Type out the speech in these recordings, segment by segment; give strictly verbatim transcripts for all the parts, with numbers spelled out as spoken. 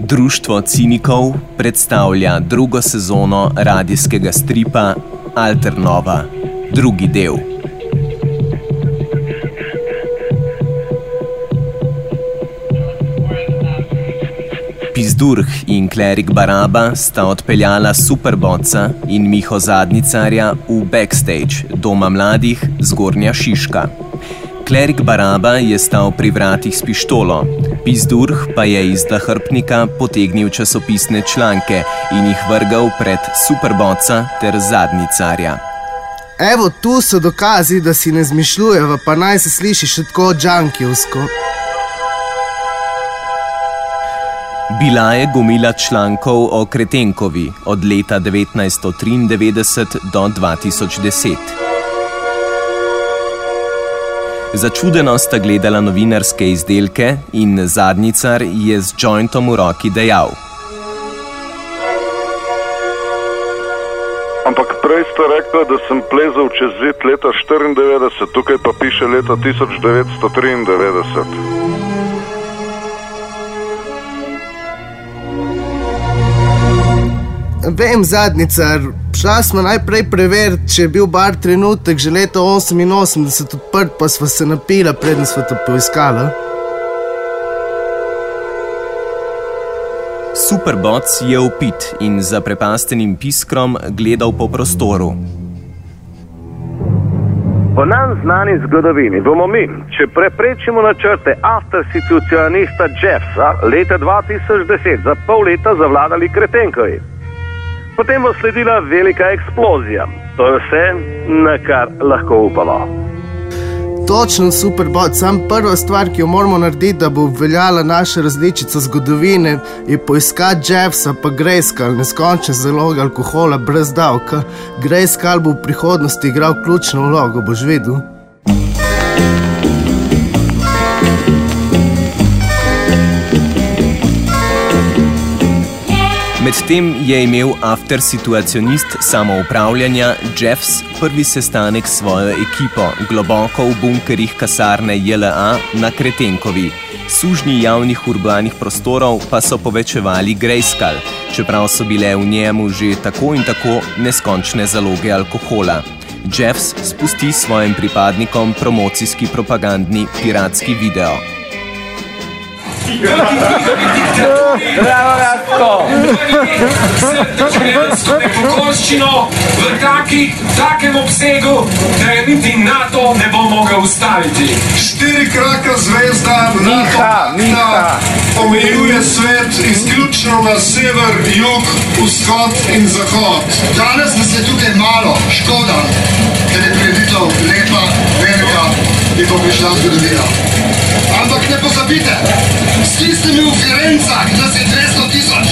Društvo cinikov predstavlja drugo sezono radijskega stripa Alternova, drugi del. Pizdurh in Klerik Baraba sta odpeljala Superbotsa in Miho Zadnicarja v backstage Doma mladih Zgornja Šiška. Klerik Baraba je stal pri vratih s pištolo, Pizdurh pa je iz nahrbtnika potegnil časopisne članke in jih vrgal pred Superbotsa ter Zadnicarja. Evo, tu so dokazi, da si ne zmišljujeva, pa naj se sliši še tako džankijevsko. Bila je gomila člankov o Kretenkovi od leta devetnajststo triindevetdeset do dva tisoč deset. Začudeno sta gledala novinarske izdelke in Zadnicar je z jointom v roki dejal. Ampak prej ste rekla, da sem plezal čez zid leta štiriindevetdeset, tukaj pa piše leta tisoč devetsto triindevetdeset. Vem, Zadnicar, šla smo najprej preveriti, če je bil bar trenutek že leta oseminosemdeset odprt, pa sva se napila, preden sva to poiskala. Superbots je opit in za prepastenim piskrom gledal po prostoru. Po nam znani zgodovini bomo mi, če preprečimo načrte aftersituacionista Jeffsa leta dva tisoč deset za pol leta zavladali Kretenkovi. Potem bo sledila velika eksplozija. To je vse, na kar lahko upamo. Točno, Superbot, sam prva stvar, ki jo moramo narediti, da bo obveljala naša različica zgodovine, je poiskati Jeffsa pa Grayskull, neskončne zaloge alkohola brez davka. Grayskull bo v prihodnosti igral ključno vlogo, boš videl. Medtem je imel aftersituacionist samoupravljanja Jeffs prvi sestanek s svojo ekipo globoko v bunkerih kasarne J L A na Kretenkovi. Sužnji javnih urbanih prostorov pa so povečevali Grayskull, čeprav so bile v njemu že tako in tako neskončne zaloge alkohola. Jeffs spusti svojim pripadnikom promocijski propagandni piratski video. Bravo, Ratko! Pokoščino v taki, takem obsegu, da je niti NATO ne bo mogel ustaviti. Štirikraka zvezda NATO omejuje svet izključno na sever, jug, vzhod in zahod. Danes nas je tukaj malo, škoda, ker je preditev lepa, velika in bo prišla zgodovina. Ampak ne pozabite, s tistimi v Firencah nas je dvesto tisoč.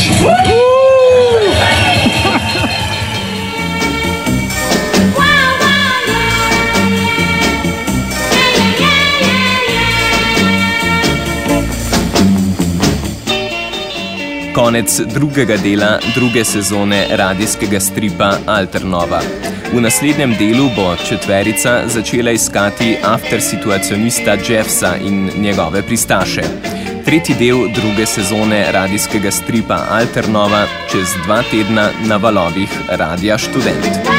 Konec drugega dela druge sezone radijskega stripa Alternova. V naslednjem delu bo četverica začela iskati aftersituacionista Jeffsa in njegove pristaše. Tretji del druge sezone radijskega stripa Alternova čez dva tedna na valovih Radia Študent.